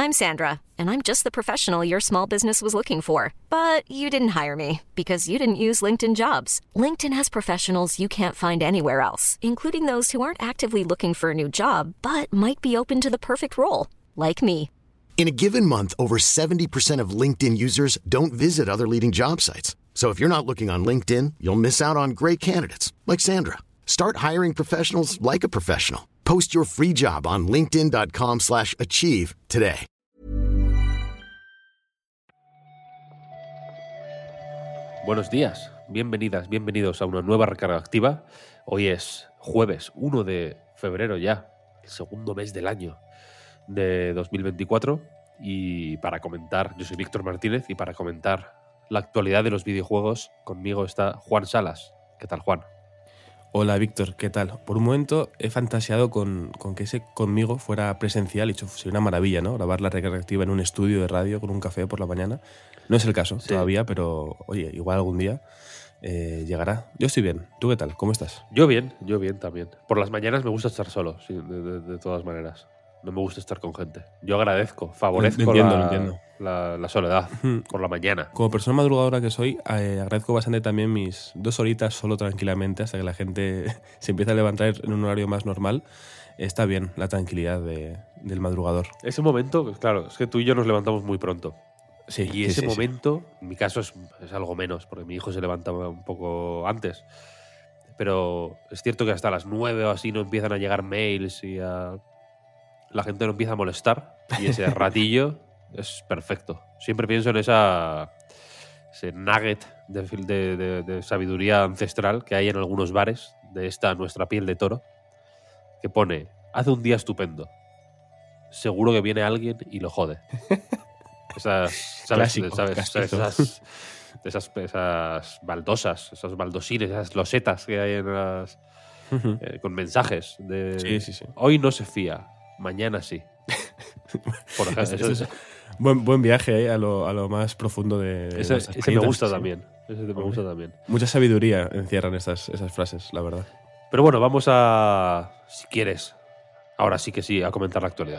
I'm Sandra, and I'm just the professional your small business was looking for. But you didn't hire me because you didn't use LinkedIn Jobs. LinkedIn has professionals you can't find anywhere else, including those who aren't actively looking for a new job, but might be open to the perfect role, like me. In a given month, over 70% of LinkedIn users don't visit other leading job sites. So if you're not looking on LinkedIn, you'll miss out on great candidates like Sandra. Start hiring professionals like a professional. Post your free job on linkedin.com/achieve today. Buenos días, bienvenidas, bienvenidos a una nueva recarga activa. Hoy es jueves 1 de febrero ya, el segundo mes del año de 2024. Y para comentar, yo soy Víctor Martínez, y para comentar la actualidad de los videojuegos, conmigo está Juan Salas. ¿Qué tal, Juan? Hola, Víctor, ¿qué tal? Por un momento he fantaseado con que ese conmigo fuera presencial y sería una maravilla, ¿no? Grabar la recarga activa en un estudio de radio con un café por la mañana. No es el caso todavía, pero oye, igual algún día llegará. Yo estoy bien. ¿Tú qué tal? ¿Cómo estás? Yo bien también. Por las mañanas me gusta estar solo, sí, de todas maneras. No me gusta estar con gente. Yo agradezco, favorezco lo entiendo. La soledad por la mañana. Como persona madrugadora que soy, agradezco bastante también mis 2 horitas solo tranquilamente hasta que la gente se empieza a levantar en un horario más normal. Está bien la tranquilidad del madrugador. Ese momento, claro, es que tú y yo nos levantamos muy pronto. Sí, y ese momento, en mi caso es algo menos, porque mi hijo se levanta un poco antes. Pero es cierto que hasta las 9 o así no empiezan a llegar mails y la gente no empieza a molestar. Y ese ratillo es perfecto. Siempre pienso en ese nugget de sabiduría ancestral que hay en algunos bares de esta nuestra piel de toro, que pone: hace un día estupendo, seguro que viene alguien y lo jode. Esas baldosas, esos baldosines, esas losetas que hay en con mensajes de Sí. hoy no se fía, mañana sí. Por ejemplo, Buen viaje a lo más profundo de ese me gusta también. Ese me gusta también. Mucha sabiduría encierran esas frases, la verdad. Pero bueno, vamos a, si quieres, ahora sí que sí, a comentar la actualidad.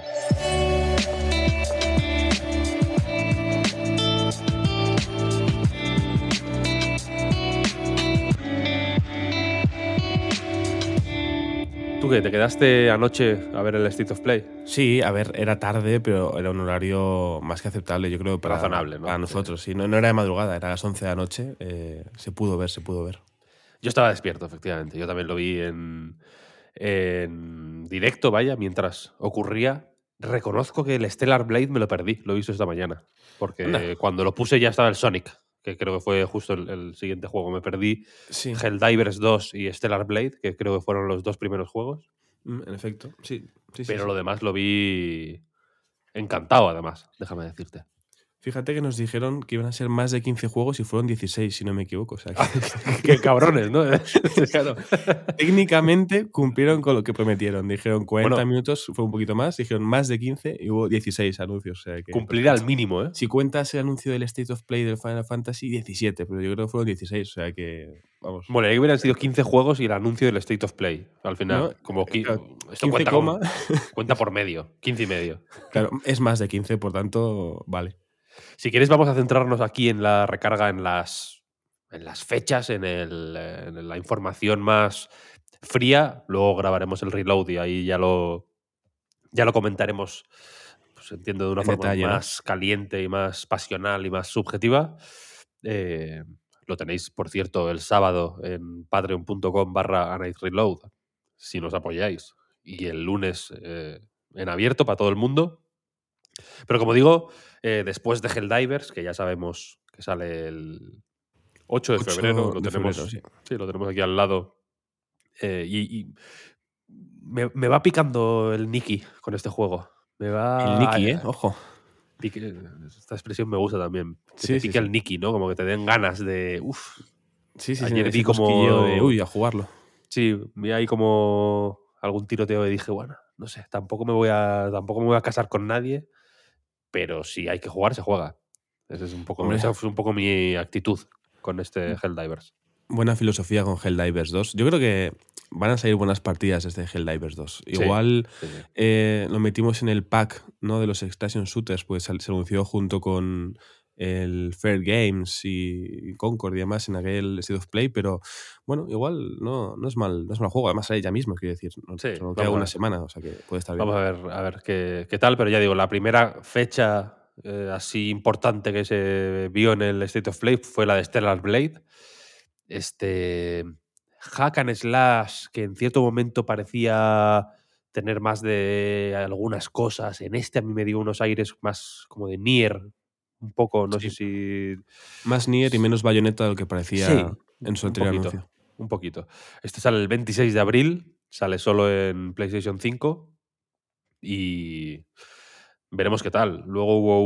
¿Tú qué? ¿Te quedaste anoche a ver el State of Play? Sí, a ver, era tarde, pero era un horario más que aceptable, yo creo, razonable, ¿no? Para nosotros. Sí, no era de madrugada, era a las 11 de la noche. Se pudo ver. Yo estaba despierto, efectivamente. Yo también lo vi en directo, vaya, mientras ocurría. Reconozco que el Stellar Blade me lo perdí, lo he visto esta mañana. Porque cuando lo puse ya estaba el Sonic, que creo que fue justo el siguiente juego. Me perdí Helldivers 2 y Stellar Blade, que creo que fueron los 2 primeros juegos. En efecto, sí. Pero lo demás lo vi encantado, además, déjame decirte. Fíjate que nos dijeron que iban a ser más de 15 juegos y fueron 16, si no me equivoco. O sea, qué cabrones, ¿no? Claro. Técnicamente cumplieron con lo que prometieron. Dijeron 40 minutos, fue un poquito más. Dijeron más de 15 y hubo 16 anuncios. O sea que, cumplir al mínimo, ¿eh? Si cuentas el anuncio del State of Play del Final Fantasy, 17, pero yo creo que fueron 16. O sea que, vamos. Bueno, ahí hubieran sido 15 juegos y el anuncio del State of Play. Al final, ¿no? Como claro, esto 15, cuenta por medio, 15 y medio. Claro, es más de 15, por tanto, vale. Si quieres, vamos a centrarnos aquí en la recarga, en las fechas, en la información más fría. Luego grabaremos el reload y ahí ya lo comentaremos, pues entiendo, de una forma detalle, más caliente y más pasional y más subjetiva. Lo tenéis, por cierto, el sábado en patreon.com/anightreload, si nos apoyáis. Y el lunes en abierto para todo el mundo. Pero como digo, después de Helldivers, que ya sabemos que sale el 8 de febrero, lo tenemos aquí al lado. Y me va picando el Nicky con este juego. El Nicky, ojo. Esta expresión me gusta también. Que te pique sí. el Nicky, ¿no? Como que te den ganas de... Sí. Ayer vi como... de, a jugarlo. Sí, vi ahí como algún tiroteo y dije, bueno, no sé, tampoco me voy a casar con nadie, pero si hay que jugar, se juega. Esa es un poco mi actitud con este Helldivers. Buena filosofía con Helldivers 2. Yo creo que van a salir buenas partidas desde Helldivers 2. Igual Sí, sí. lo metimos en el pack, ¿no?, de los Extraction Shooters, pues se anunció junto con el Fair Games y Concord y demás en aquel State of Play, pero bueno, igual no es mal juego. Además sale ya mismo, quiero decir. Sí, Solo queda vamos a una ver. semana, o sea que puede estar bien. Vamos a ver qué tal, pero ya digo, la primera fecha así importante que se vio en el State of Play fue la de Stellar Blade. Hack and slash que en cierto momento parecía tener más de algunas cosas. En este a mí me dio unos aires más como de Nier, un poco, no sé Sí. si... Más Nier y menos Bayonetta de lo que parecía Sí, en su un anterior poquito, anuncio. un poquito. Este sale el 26 de abril, sale solo en PlayStation 5 y veremos qué tal. Luego hubo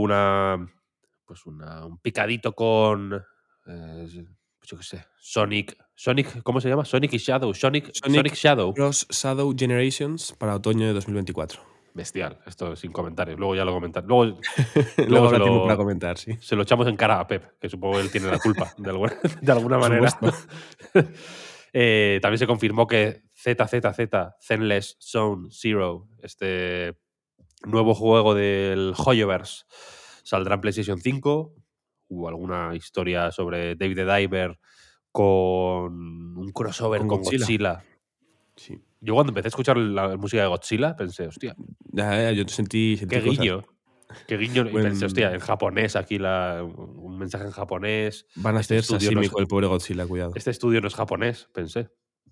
un picadito con, yo qué sé, Sonic, ¿cómo se llama? Sonic y Shadow, Sonic Shadow. Cross Shadow Generations para otoño de 2024. Bestial, esto sin comentarios. Luego ya lo comentar. Luego Luego habrá tiempo para comentar, sí. se lo echamos en cara a Pep, que supongo que él tiene la culpa de alguna Por manera. supuesto. También se confirmó que ZZZ, Zenless Zone Zero, este nuevo juego del Hoyoverse, saldrá en PlayStation 5. Hubo alguna historia sobre David the Diver con un crossover con Godzilla. Sí. Yo cuando empecé a escuchar la música de Godzilla pensé, hostia, Ya, yo sentí qué cosas. guiño. Qué guiño. Y pensé, Buen- hostia, en japonés aquí un mensaje en japonés. Van a Este hacer estudio, sashimi con el pobre Godzilla, cuidado. este estudio no es japonés, pensé.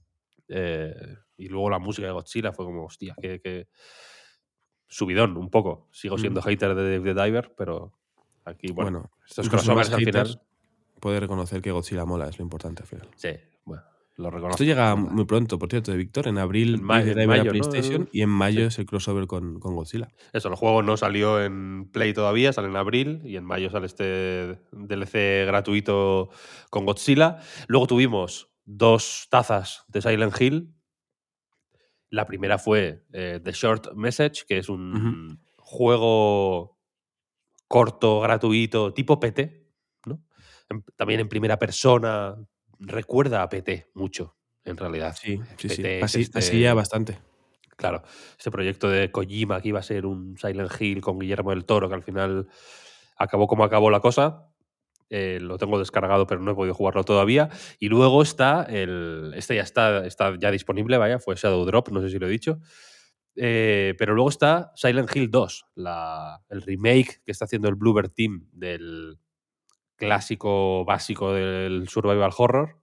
Y luego la música de Godzilla fue como, hostia, qué subidón un poco. Sigo siendo hater de Dave the Diver, pero aquí, bueno, estos incluso los crossovers más al haters final. puede reconocer que Godzilla mola, es lo importante al final. Sí, bueno, lo reconozco. Esto llega muy pronto, por cierto, de Víctor. En abril En Dave the Diver mayo, a ¿no? PlayStation y en mayo Sí. es el crossover con Godzilla. Eso, el juego no salió en Play todavía, sale en abril y en mayo sale este DLC gratuito con Godzilla. Luego tuvimos 2 tazas de Silent Hill. La primera fue The Short Message, que es un juego corto, gratuito, tipo PT, ¿no? También en primera persona. Recuerda a PT mucho, en realidad. Sí. PT es Así ya bastante. Claro, este proyecto de Kojima que iba a ser un Silent Hill con Guillermo del Toro, que al final acabó como acabó la cosa. Lo tengo descargado, pero no he podido jugarlo todavía. Y luego está este ya está ya disponible, vaya, fue Shadow Drop, no sé si lo he dicho. Pero luego está Silent Hill 2, el remake que está haciendo el Bloober Team del clásico básico del survival horror,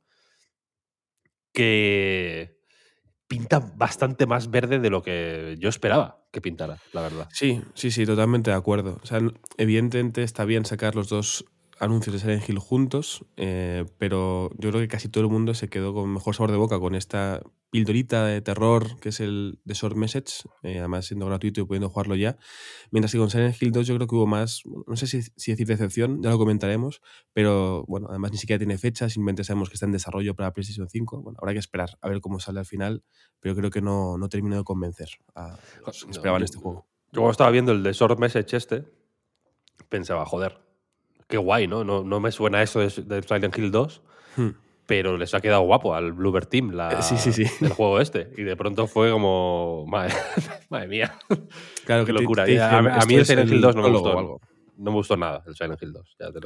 que pinta bastante más verde de lo que yo esperaba que pintara, la verdad. Sí, totalmente de acuerdo. O sea, evidentemente está bien sacar los dos anuncios de Silent Hill juntos, pero yo creo que casi todo el mundo se quedó con mejor sabor de boca con esta pildorita de terror que es el The Short Message, además siendo gratuito y pudiendo jugarlo ya. Mientras que con Silent Hill 2 yo creo que hubo más, no sé si decir decepción, ya lo comentaremos, pero bueno, además ni siquiera tiene fecha, simplemente sabemos que está en desarrollo para PlayStation 5. Bueno, habrá que esperar a ver cómo sale al final, pero creo que no terminó de convencer a los que esperaban este juego. Yo cuando estaba viendo el de Short Message pensaba, joder, qué guay, ¿no? No me suena eso de Silent Hill 2, pero les ha quedado guapo al Bloober Team Sí. del juego este. Y de pronto fue como, madre mía, claro, qué que locura. te dicen, A mí esto el Silent Hill 2 no me prólogo gustó. o algo. No me gustó nada el Silent Hill 2. Ya te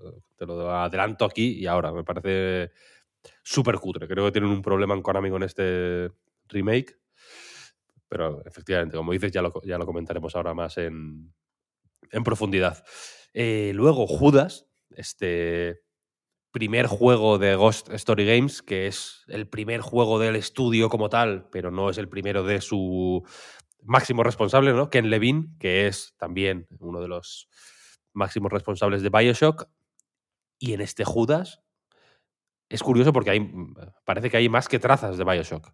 lo adelanto aquí y ahora. Me parece súper cutre. Creo que tienen un problema en Konami con este remake. Pero efectivamente, como dices, ya lo comentaremos ahora más en profundidad. Luego, Judas, este primer juego de Ghost Story Games, que es el primer juego del estudio como tal, pero no es el primero de su máximo responsable, ¿no? Ken Levine, que es también uno de los máximos responsables de BioShock. Y en este Judas es curioso porque parece que hay más que trazas de BioShock.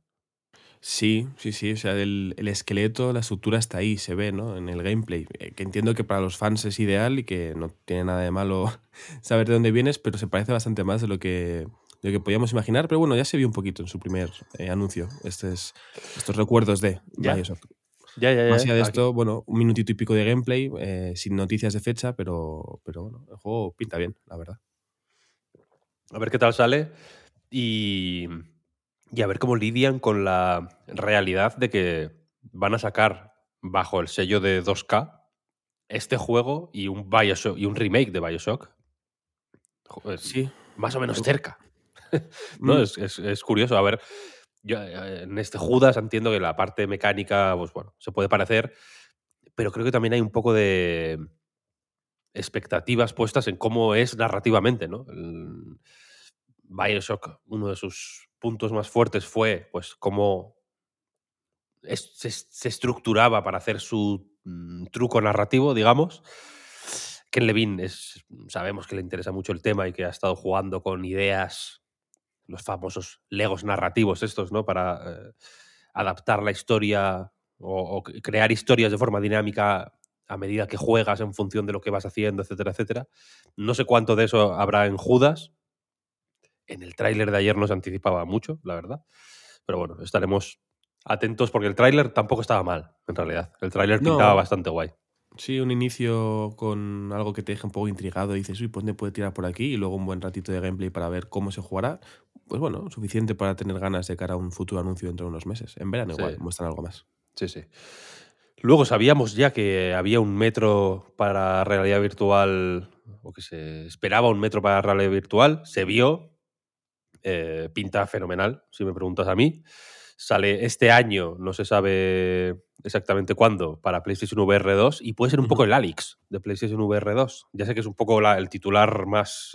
Sí. O sea, el esqueleto, la estructura está ahí, se ve, ¿no? En el gameplay. Que entiendo que para los fans es ideal y que no tiene nada de malo saber de dónde vienes, pero se parece bastante más de lo que podíamos imaginar. Pero bueno, ya se vio un poquito en su primer anuncio, estos recuerdos de BioShock. Ya. Más allá de esto, bueno, un minutito y pico de gameplay, sin noticias de fecha, pero bueno, el juego pinta bien, la verdad. A ver qué tal sale. y, y a ver cómo lidian con la realidad de que van a sacar bajo el sello de 2K este juego y un BioShock y un remake de BioShock Sí. más o menos cerca. ¿No? Mm, Es curioso. A ver, yo en este Judas entiendo que la parte mecánica, pues bueno, se puede parecer, pero creo que también hay un poco de expectativas puestas en cómo es narrativamente, ¿no? BioShock, uno de sus puntos más fuertes fue, pues, cómo se estructuraba para hacer su truco narrativo, digamos. Ken Levine sabemos que le interesa mucho el tema y que ha estado jugando con ideas, los famosos legos narrativos estos, ¿no? Para adaptar la historia o crear historias de forma dinámica a medida que juegas en función de lo que vas haciendo, etcétera, etcétera. No sé cuánto de eso habrá en Judas. En el tráiler de ayer no se anticipaba mucho, la verdad. Pero bueno, estaremos atentos porque el tráiler tampoco estaba mal, en realidad. El tráiler pintaba no, bastante guay. sí, un inicio con algo que te deja un poco intrigado y dices, uy, ¿por dónde puede tirar por aquí? Y luego un buen ratito de gameplay para ver cómo se jugará. Pues bueno, suficiente para tener ganas de cara a un futuro anuncio dentro de unos meses. En verano Sí, igual, muestran algo más. sí, sí. Luego sabíamos ya que había un metro para realidad virtual, o que se esperaba un metro para realidad virtual. Se vio, pinta fenomenal, si me preguntas a mí. Sale este año, no se sabe exactamente cuándo, para PlayStation VR 2 y puede ser un poco Ujú. el Alex de PlayStation VR 2. Ya sé que es un poco el titular más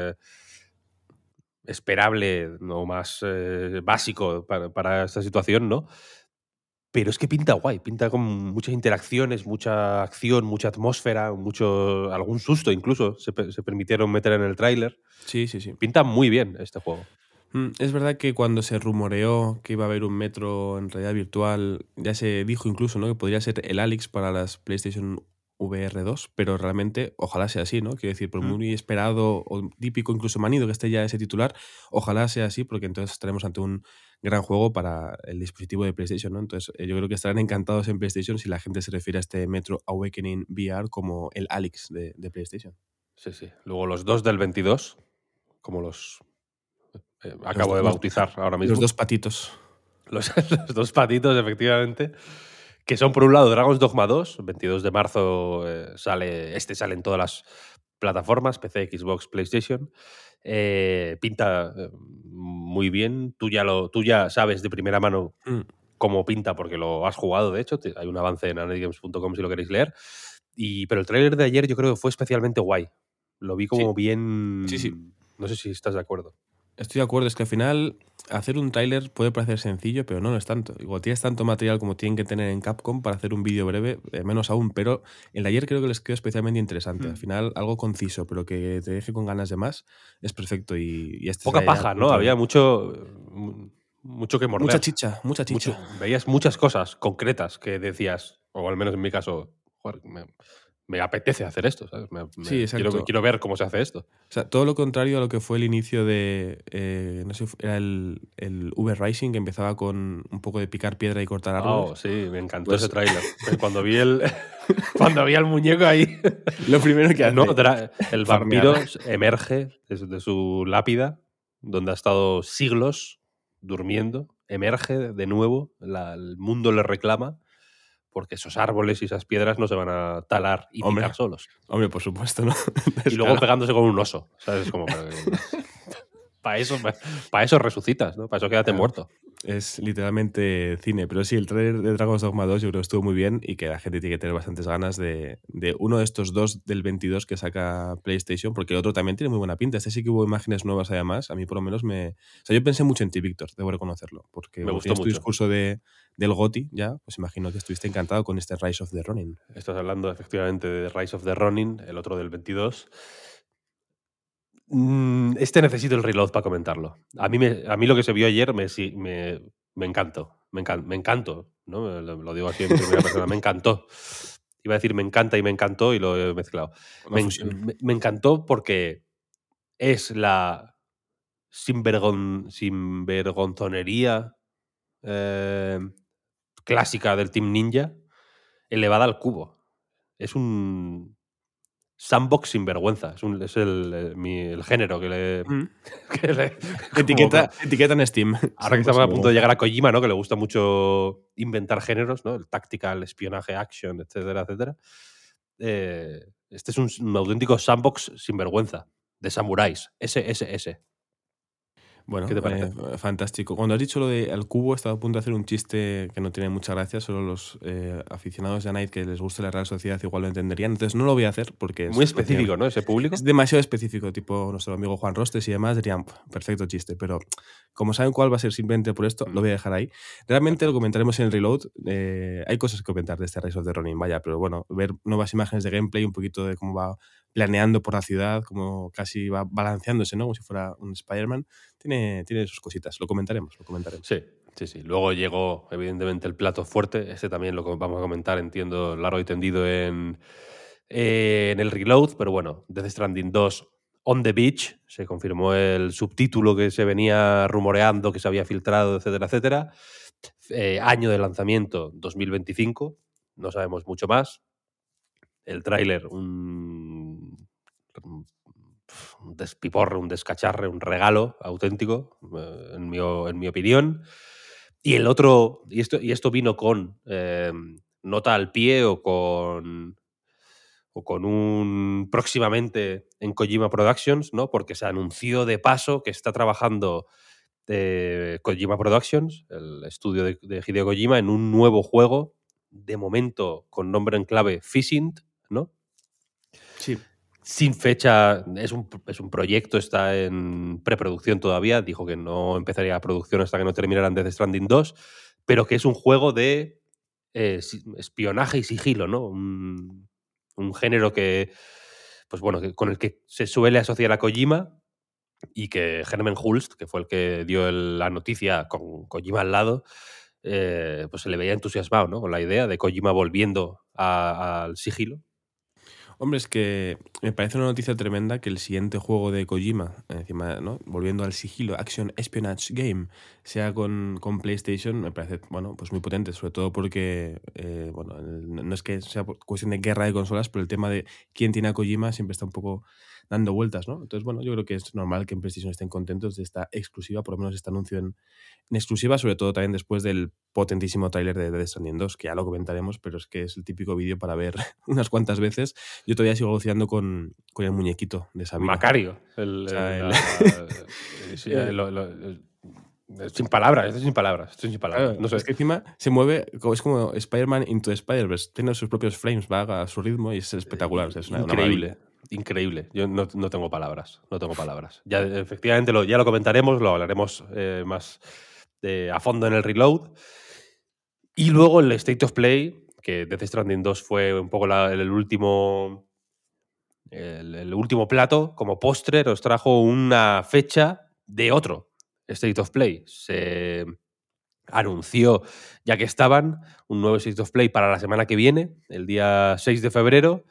esperable, no más básico para esta situación, ¿no? Pero es que pinta guay, pinta con muchas interacciones, mucha acción, mucha atmósfera, algún susto incluso se permitieron meter en el tráiler. Sí, sí, sí. Pinta muy bien este juego. Es verdad que cuando se rumoreó que iba a haber un metro en realidad virtual, ya se dijo incluso, ¿no?, que podría ser el Alex para las PlayStation VR 2, pero realmente ojalá sea así, ¿no? Quiero decir, por Mm. muy esperado o típico, incluso manido que esté ya ese titular, ojalá sea así, porque entonces estaremos ante un gran juego para el dispositivo de PlayStation, ¿no? Entonces, yo creo que estarán encantados en PlayStation si la gente se refiere a este Metro Awakening VR como el Alex de PlayStation. Sí, sí. Luego los dos del 22, como los Los, acabo de los, bautizar ahora los mismo. dos patitos. Los dos patitos, efectivamente. Que son, por un lado, Dragon's Dogma 2, 22 de marzo sale en todas las plataformas, PC, Xbox, PlayStation. Pinta muy bien. Tú ya sabes de primera mano Mm. cómo pinta porque lo has jugado, de hecho. Hay un avance en anetgames.com si lo queréis leer. Pero el tráiler de ayer yo creo que fue especialmente guay. Lo vi Sí, como sí, sí. bien... No sé si estás de acuerdo. Estoy de acuerdo, es que al final hacer un tráiler puede parecer sencillo, pero no lo es tanto. Igual tienes tanto material como tienen que tener en Capcom para hacer un vídeo breve, menos aún, pero el de ayer creo que les quedó especialmente interesante. Al final, algo conciso, pero que te deje con ganas de más, es perfecto. Y este Poca será ya paja, un ¿no? tráiler. Había mucho que Mucha morder. chicha, mucha chicha. Veías muchas cosas concretas que decías, o al menos en mi caso, "Joder, me apetece hacer esto, ¿sabes? Sí, exacto. Quiero ver cómo se hace esto. O sea, todo lo contrario a lo que fue el inicio de, no sé, era el Uber Rising, que empezaba con un poco de picar piedra y cortar Oh, árboles. sí, me encantó ese Pues tráiler. Cuando vi cuando vi al muñeco ahí. lo primero que No, hace, el farmear. vampiro emerge de su lápida, donde ha estado siglos durmiendo, emerge de nuevo, el mundo le reclama, porque esos árboles y esas piedras no se van a talar y picar Hombre, solos. hombre, por supuesto, ¿no? Y luego Descarado. pegándose con un oso, ¿sabes? Como, para eso resucitas, ¿no? Para eso quédate Claro. muerto. Es literalmente cine. Pero sí, el trailer de Dragon's Dogma 2 yo creo que estuvo muy bien y que la gente tiene que tener bastantes ganas de uno de estos dos del 22 que saca PlayStation, porque el otro también tiene muy buena pinta. Este sí que hubo imágenes nuevas además. A mí por lo menos me... O sea, yo pensé mucho en ti, Víctor, debo reconocerlo, porque Me como gustó tienes tu mucho. discurso del GOTY ya, pues imagino que estuviste encantado con este Rise of the Ronin. Estás hablando efectivamente de Rise of the Ronin, el otro del 22. Este necesito el reload para comentarlo. A mí lo que se vio ayer me encantó. Me encantó, ¿no? Lo digo así en primera persona. Me encantó. Iba a decir me encanta y me encantó y lo he mezclado. Una fusión. Me encantó porque es la sinvergonzonería clásica del Team Ninja elevada al cubo. Es un sandbox sin vergüenza. Es el género que le... Etiqueta en Steam. Ahora que estamos a punto de llegar a Kojima, ¿no? Que le gusta mucho inventar géneros, ¿no? El tactical, espionaje, action, etcétera, etcétera. Este es un auténtico sandbox sin vergüenza. De samuráis. Ese. Bueno, ¿Qué te parece? Fantástico. Cuando has dicho lo de al cubo, he estado a punto de hacer un chiste que no tiene mucha gracia, solo los aficionados de A Night que les guste la Real Sociedad igual lo entenderían, entonces no lo voy a hacer porque muy específico, ¿no? Ese público. Es demasiado específico, tipo nuestro amigo Juan Rostes y demás dirían, perfecto chiste, pero como saben cuál va a ser simplemente por esto, lo voy a dejar ahí. Realmente lo comentaremos en el Reload, hay cosas que comentar de este Rise of the Ronin, vaya, pero bueno, ver nuevas imágenes de gameplay, un poquito de cómo va planeando por la ciudad, como casi va balanceándose, ¿no? Como si fuera un Spider-Man. Tiene sus cositas, lo comentaremos. Sí. Luego llegó, evidentemente, el plato fuerte. Este también lo vamos a comentar, entiendo, largo y tendido en el Reload. Pero bueno, Death Stranding 2 On the Beach. Se confirmó el subtítulo que se venía rumoreando, que se había filtrado, etcétera, etcétera. Año de lanzamiento 2025. No sabemos mucho más. El tráiler, un despiporre, un descacharre, un regalo auténtico, en mi opinión. Y el otro, y esto vino con nota al pie o con un próximamente en Kojima Productions, ¿no? Porque se anunció de paso que está trabajando Kojima Productions, el estudio de Hideo Kojima, en un nuevo juego, de momento con nombre en clave Phishing, ¿no? Sí. Sin fecha, es un proyecto, está en preproducción todavía, dijo que no empezaría la producción hasta que no terminaran Death Stranding 2, pero que es un juego de espionaje y sigilo, ¿no? Un género que, pues bueno, con el que se suele asociar a Kojima, y que Hermen Hulst, que fue el que dio la noticia con Kojima al lado, pues se le veía entusiasmado, ¿no? Con la idea de Kojima volviendo al sigilo. Hombre, es que me parece una noticia tremenda que el siguiente juego de Kojima, encima, ¿no? Volviendo al sigilo, Action Espionage Game, sea con PlayStation, me parece, bueno, pues muy potente, sobre todo porque, bueno, no es que sea cuestión de guerra de consolas, pero el tema de quién tiene a Kojima siempre está un poco dando vueltas, ¿no? Entonces, bueno, yo creo que es normal que en PlayStation estén contentos de esta exclusiva, por lo menos este anuncio en exclusiva, sobre todo también después del potentísimo tráiler de Death Stranding 2, que ya lo comentaremos, pero es que es el típico vídeo para ver unas cuantas veces. Yo todavía sigo alucinando con el muñequito de Sabina. Macario. Sin palabras. Claro, no sé. Es que encima se mueve, es como Spider-Man into the Spider-Verse, tiene sus propios frames, va a su ritmo y es espectacular. Es Increíble. Yo no tengo palabras. Ya, efectivamente, ya lo comentaremos, lo hablaremos más a fondo en el Reload. Y luego el State of Play, que Death Stranding 2 fue un poco el último plato. Como postre os trajo una fecha de otro State of Play. Se anunció, ya que estaban, un nuevo State of Play para la semana que viene, el día 6 de febrero.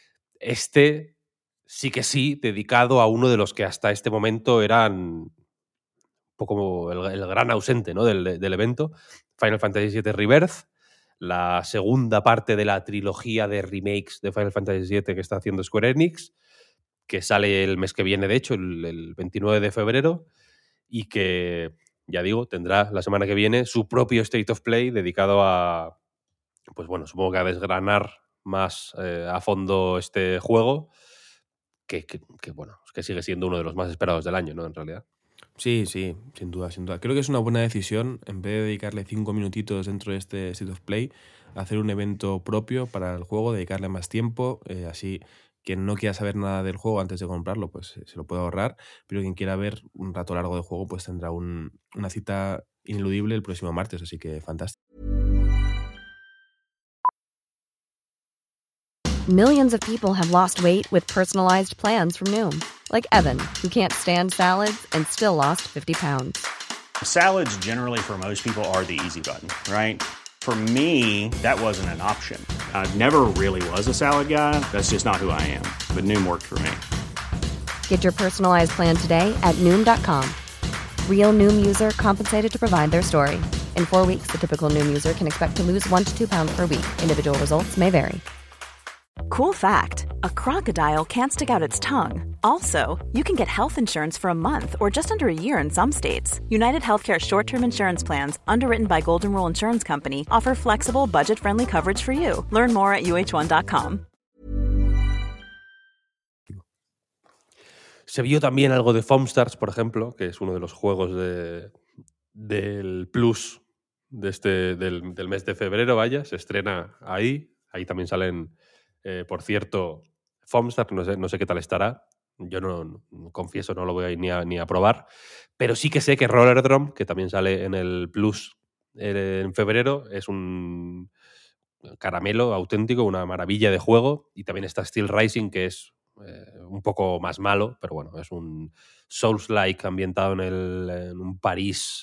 Sí que sí, dedicado a uno de los que hasta este momento eran un poco el gran ausente, ¿no? del evento, Final Fantasy VII Rebirth, la segunda parte de la trilogía de remakes de Final Fantasy VII que está haciendo Square Enix, que sale el mes que viene, de hecho, el 29 de febrero, y que, ya digo, tendrá la semana que viene su propio State of Play dedicado a, pues bueno, supongo que a desgranar más a fondo este juego, que bueno, que sigue siendo uno de los más esperados del año, ¿no? En realidad. Sí, sin duda. Creo que es una buena decisión, en vez de dedicarle 5 minutitos dentro de este State of Play, hacer un evento propio para el juego, dedicarle más tiempo, así quien no quiera saber nada del juego antes de comprarlo, pues se lo puede ahorrar, pero quien quiera ver un rato largo de juego, pues tendrá una cita ineludible el próximo martes, así que fantástico. Millions of people have lost weight with personalized plans from Noom. Like Evan, who can't stand salads and still lost 50 pounds. Salads generally for most people are the easy button, right? For me, that wasn't an option. I never really was a salad guy. That's just not who I am. But Noom worked for me. Get your personalized plan today at Noom.com. Real Noom user compensated to provide their story. In 4 weeks, the typical Noom user can expect to lose 1 to 2 pounds per week. Individual results may vary. Cool fact, a crocodile can't stick out its tongue. Also, you can get health insurance for a month or just under a year in some states. United Healthcare short-term insurance plans, underwritten by Golden Rule Insurance Company, offer flexible, budget-friendly coverage for you. Learn more at uh1.com. Se vio también algo de Foam Stars, por ejemplo, que es uno de los juegos del Plus del mes de febrero, vaya, se estrena ahí. Ahí también salen, por cierto, Foam Stars, no sé qué tal estará. Yo no confieso, no lo voy a ir ni a probar. Pero sí que sé que Rollerdrome, que también sale en el Plus en febrero, es un caramelo auténtico, una maravilla de juego. Y también está Steel Rising, que es un poco más malo, pero bueno, es un Souls-like ambientado en un París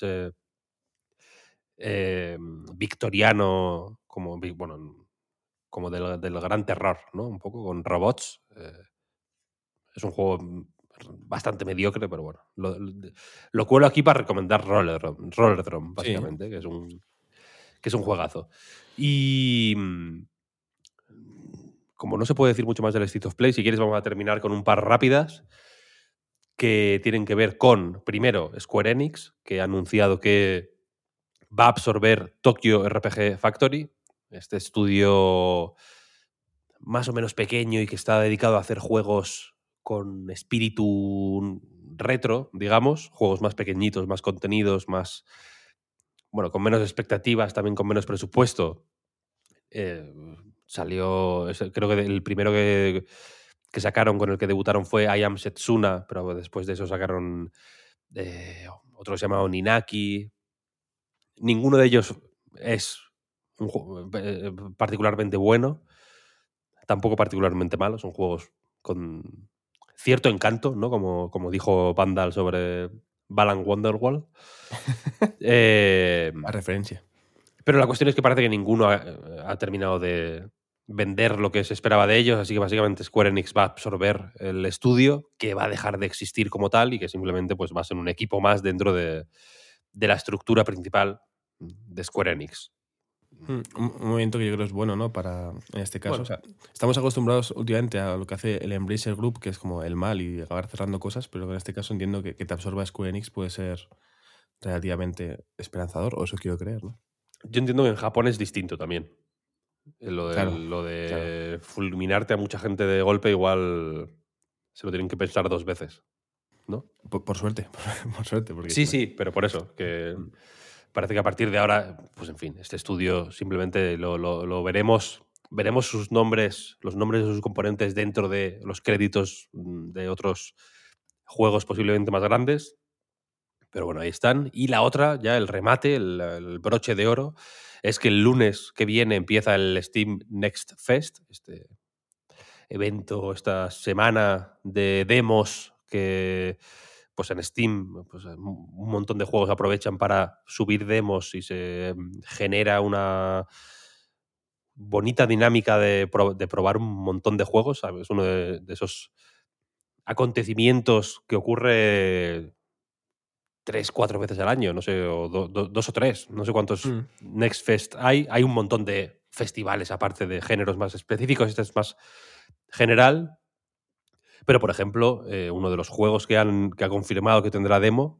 victoriano, como del gran terror, ¿no? Un poco con robots. Es un juego bastante mediocre, pero bueno. Lo cuelo aquí para recomendar Rollerdrome, básicamente, sí, que es un juegazo. Y como no se puede decir mucho más del State of Play, si quieres vamos a terminar con un par rápidas que tienen que ver con, primero, Square Enix, que ha anunciado que va a absorber Tokyo RPG Factory, este estudio más o menos pequeño y que está dedicado a hacer juegos con espíritu retro, digamos, juegos más pequeñitos, más contenidos, más, bueno, con menos expectativas, también con menos presupuesto. Salió, creo que el primero que sacaron, con el que debutaron, fue I Am Setsuna, pero después de eso sacaron otro que se llama Oninaki. Ninguno de ellos es un juego particularmente bueno, tampoco particularmente malo. Son juegos con cierto encanto, ¿no? Como dijo Vandal sobre Balan Wonderwall. La referencia. Pero la cuestión es que parece que ninguno ha terminado de vender lo que se esperaba de ellos, así que básicamente Square Enix va a absorber el estudio, que va a dejar de existir como tal y que simplemente pues va a ser un equipo más dentro de la estructura principal de Square Enix. Un movimiento que yo creo es bueno, ¿no? En este caso. Bueno, o sea, estamos acostumbrados últimamente a lo que hace el Embracer Group, que es como el mal y acabar cerrando cosas, pero en este caso entiendo que te absorba Square Enix puede ser relativamente esperanzador, o eso quiero creer, ¿no? Yo entiendo que en Japón es distinto también. Lo de fulminarte a mucha gente de golpe, igual se lo tienen que pensar dos veces, ¿no? Por suerte, por suerte. Porque sí, pero por eso, que parece que a partir de ahora, pues en fin, este estudio simplemente lo veremos sus nombres, los nombres de sus componentes dentro de los créditos de otros juegos posiblemente más grandes. Pero bueno, ahí están. Y la otra, ya el remate, el broche de oro, es que el lunes que viene empieza el Steam Next Fest, este evento, esta semana de demos que pues en Steam pues un montón de juegos aprovechan para subir demos y se genera una bonita dinámica de probar un montón de juegos, ¿sabes? Es uno de esos acontecimientos que ocurre 3-4 veces al año, no sé, o 2 o 3, no sé cuántos Next Fest hay. Hay un montón de festivales aparte de géneros más específicos, este es más general. Pero, por ejemplo, uno de los juegos que ha confirmado que tendrá demo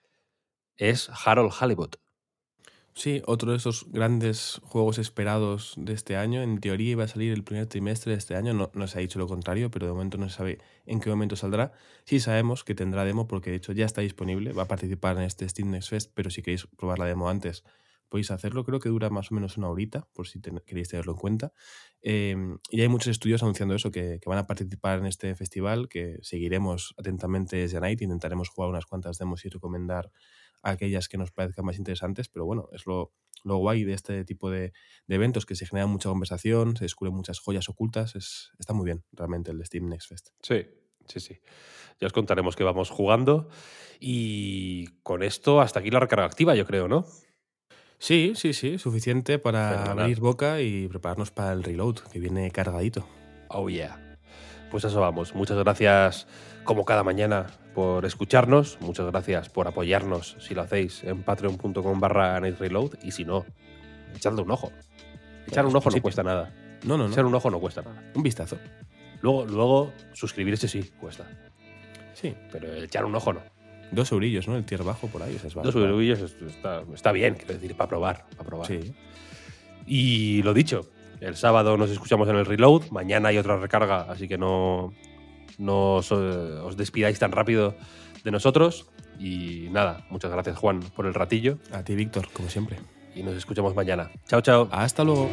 es Harold Halibut. Sí, otro de esos grandes juegos esperados de este año. En teoría iba a salir el primer trimestre de este año, no se ha dicho lo contrario, pero de momento no se sabe en qué momento saldrá. Sí sabemos que tendrá demo porque de hecho ya está disponible, va a participar en este Steam Next Fest, pero si queréis probar la demo antes podéis hacerlo. Creo que dura más o menos una horita, por si queréis tenerlo en cuenta. Y hay muchos estudios anunciando eso, que van a participar en este festival, que seguiremos atentamente desde Night, intentaremos jugar unas cuantas demos y recomendar aquellas que nos parezcan más interesantes, pero bueno, es lo guay de este tipo de eventos, que se genera mucha conversación, se descubren muchas joyas ocultas, está muy bien realmente el de Steam Next Fest. Sí. Ya os contaremos que vamos jugando y con esto hasta aquí la recarga activa, yo creo, ¿no? Sí, suficiente para abrir boca y prepararnos para el reload, que viene cargadito. Oh yeah. Pues eso vamos. Muchas gracias, como cada mañana, por escucharnos. Muchas gracias por apoyarnos, si lo hacéis, en patreon.com/nightreload. Y si no, echadle un ojo. Echar un ojo no cuesta nada. No. Echar un ojo no cuesta nada. Un vistazo. Luego suscribirse sí cuesta. Sí. Pero echar un ojo no. 2 eurillos, ¿no? El tier bajo por ahí. O sea, 2 eurillos está bien, quiero decir, para probar. Sí. Y lo dicho, el sábado nos escuchamos en el Reload, mañana hay otra recarga, así que no os despidáis tan rápido de nosotros. Y nada, muchas gracias, Juan, por el ratillo. A ti, Víctor, como siempre. Y nos escuchamos mañana. Chao, chao. Hasta luego.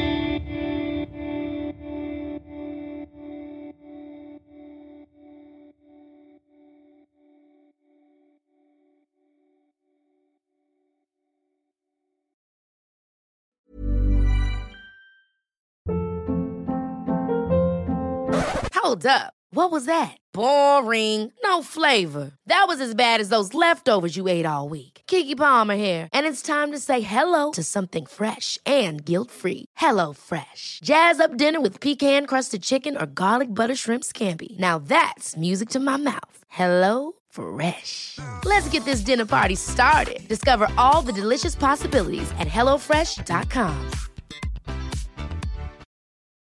Hold up. What was that? Boring. No flavor. That was as bad as those leftovers you ate all week. Keke Palmer here, and it's time to say hello to something fresh and guilt-free. Hello Fresh. Jazz up dinner with pecan-crusted chicken or garlic butter shrimp scampi. Now that's music to my mouth. Hello Fresh. Let's get this dinner party started. Discover all the delicious possibilities at HelloFresh.com.